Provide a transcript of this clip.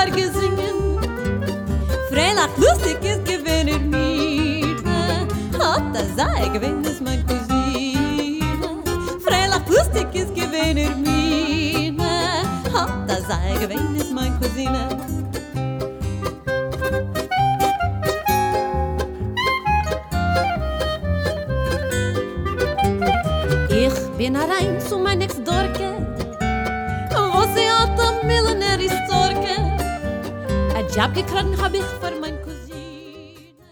Lieder gesungen. Freilich lustig ist gewinner mir, hat das sei gewinn ist mein Cousine. Freilich lustig ist gewinner mir, hat das sei gewinn ist mein Cousine. Ich bin allein zu mein Ex-Dorke, wo sie hat am Millionär ist Zorke. Ein Job gekriegt hab ich für mein Cousin.